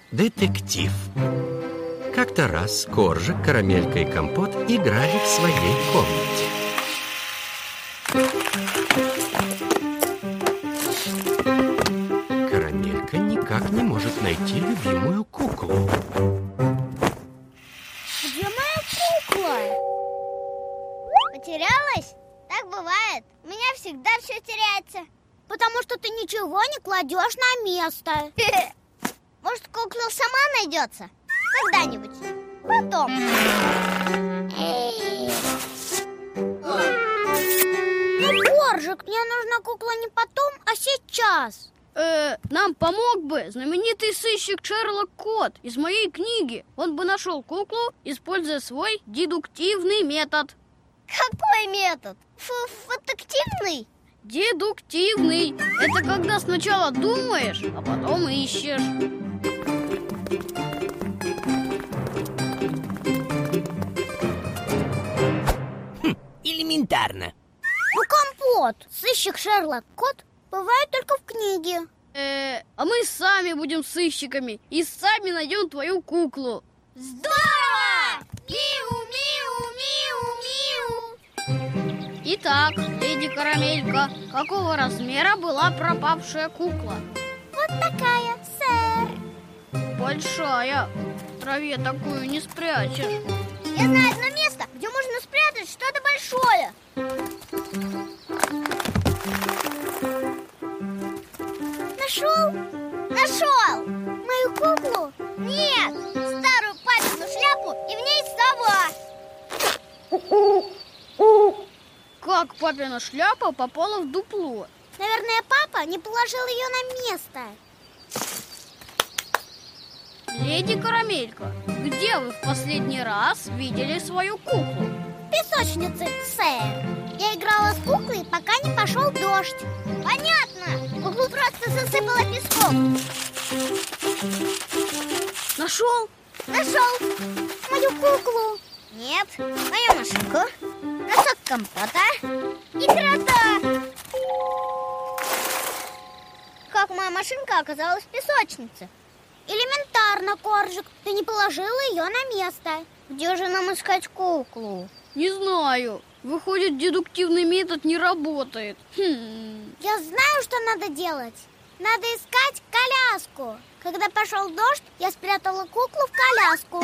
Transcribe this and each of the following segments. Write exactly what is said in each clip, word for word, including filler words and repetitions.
Детектив. Как-то раз Коржик, Карамелька и Компот играли в своей комнате. Карамелька никак не может найти любимую куклу. Где моя кукла? Потерялась? Так бывает. У меня всегда все теряется. Потому что ты ничего не кладешь на место. Может, кукла сама найдется? Когда-нибудь. Потом. Ну, Коржик, мне нужна кукла не потом, а сейчас. Э, нам помог бы знаменитый сыщик Шерлок Кот из моей книги. Он бы нашел куклу, используя свой дедуктивный метод. Какой метод? Фотоактивный? Дедуктивный. Это когда сначала думаешь, а потом ищешь. Хм, элементарно. Ну, Компот, сыщик Шерлок Кот бывает только в книге. Э, а мы сами будем сыщиками и сами найдем твою куклу. Здорово! Миу-миу-миу-миу. Итак, леди Карамелька, какого размера была пропавшая кукла? Вот такая, сэр. Большая. В траве такую не спрячешь. Я знаю одно место, где можно спрятать что-то большое. Нашел? Нашел! Мою куклу? Нет, старую папину шляпу, и в ней сова. Как папина шляпа попала в дупло? Наверное, папа не положил ее на место. Леди Карамелька, где вы в последний раз видели свою куклу? В песочнице, сэр. Я играла с куклой, пока не пошел дождь. Понятно. Куклу просто засыпала песком. Нашел? Нашел. Мою куклу. Нет, мою машинку. Носок Компота и крота. Как моя машинка оказалась в песочнице? Элементарно, Коржик. Ты не положила ее на место. Где же нам искать куклу? Не знаю. Выходит, дедуктивный метод не работает. Хм. Я знаю, что надо делать. Надо искать коляску. Когда пошел дождь, я спрятала куклу в коляску.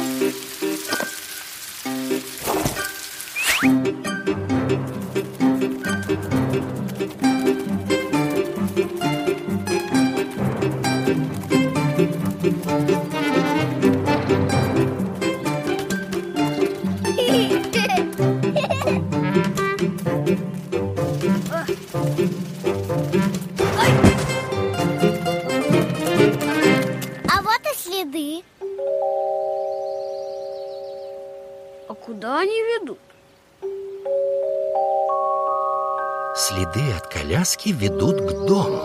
А вот и следы. А куда они ведут? Следы от коляски ведут к дому.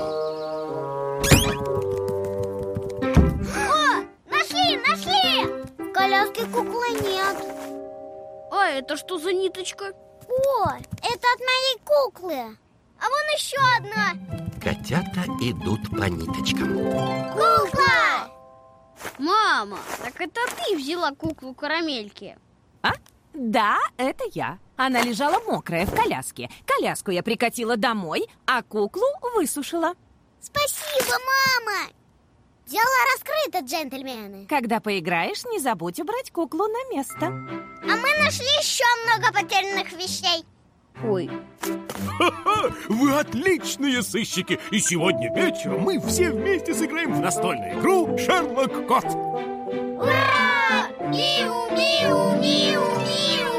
О, нашли, нашли! В коляске куклы нет. А это что за ниточка? О, это от моей куклы. А вон еще одна. Котята идут по ниточкам. Кукла! Мама, так это ты взяла куклу Карамельки? А? Да, это я. Она лежала мокрая в коляске. Коляску я прикатила домой, а куклу высушила. Спасибо, мама! Дело раскрыто, джентльмены. Когда поиграешь, не забудь убрать куклу на место. А мы нашли еще много потерянных вещей. Ой. Ха-ха! Вы отличные сыщики! И сегодня вечером мы все вместе сыграем в настольную игру «Шерлок Кот». Ура! Миу-миу-миу-миу!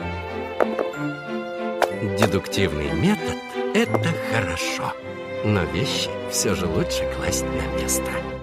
Дедуктивный метод – это хорошо, но вещи все же лучше класть на место.